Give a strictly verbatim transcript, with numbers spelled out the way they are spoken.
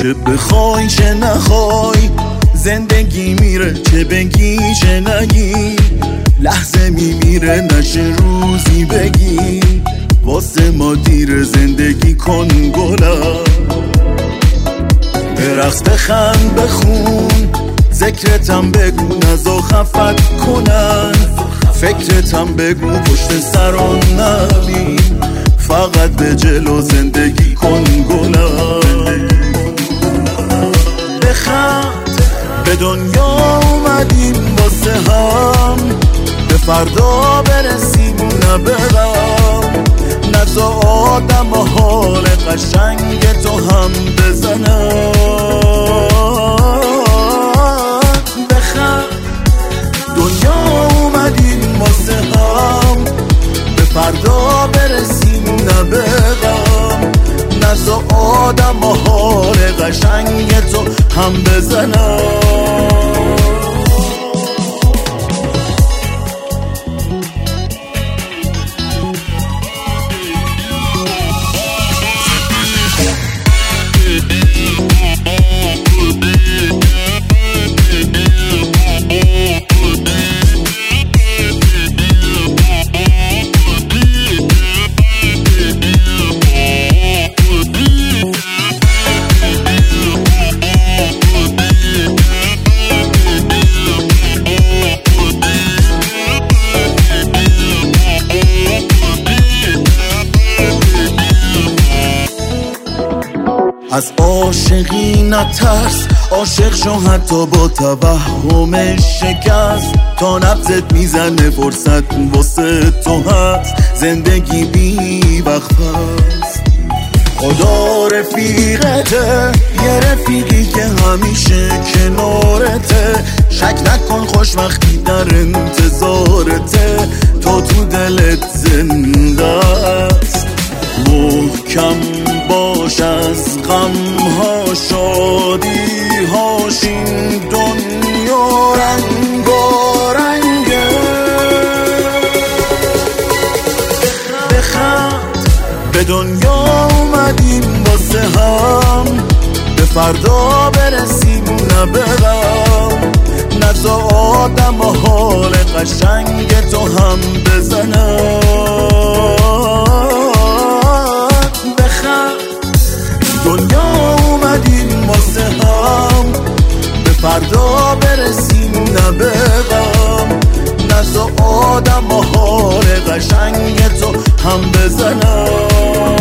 چه بخوای چه نخوای زندگی میره، چه بگی چه نگی لحظه میمیره، نشه روزی بگی واسه ما دیر، زندگی کن گلم. برقص بخند بخون ذکرتم بگو نزا خفت کنن، فکرتم بگو پشت سران نبین، فقط به جلو زندگی کن گلم. بخند به دنیا اومدیم واسه هم، به فردا برسیم نه به غم، نزا آدم حال قشنگ تو هم بزنم. بخند دنیا اومدیم واسه هم، به فردا برسیم نه به غم، نزا آدم حال قشنگ تو هم بزنم. از عاشقی نترس، عاشق شو حتی با توهم شکست، تا نبضت میزنه فرصت واسه تو هست، زندگی بی وقت هست. خدا رفیقته، یه رفیقی که همیشه کنارته، شک نکن خوشبختی در انتظارته، تو تو دلت زنده است. محکم باش از غم ها شادی هاش، این دنیا رنگارنگه. بخند به دنیا اومدیم واسه هم، به فردا برسیم نه به غم، نزا آدم حال قشنگ تو هم بزنم. دنیا اومدیم واسه هم، به فردا برسیم نه به غم، نزا آدم حال قشنگ تو هم بزنم.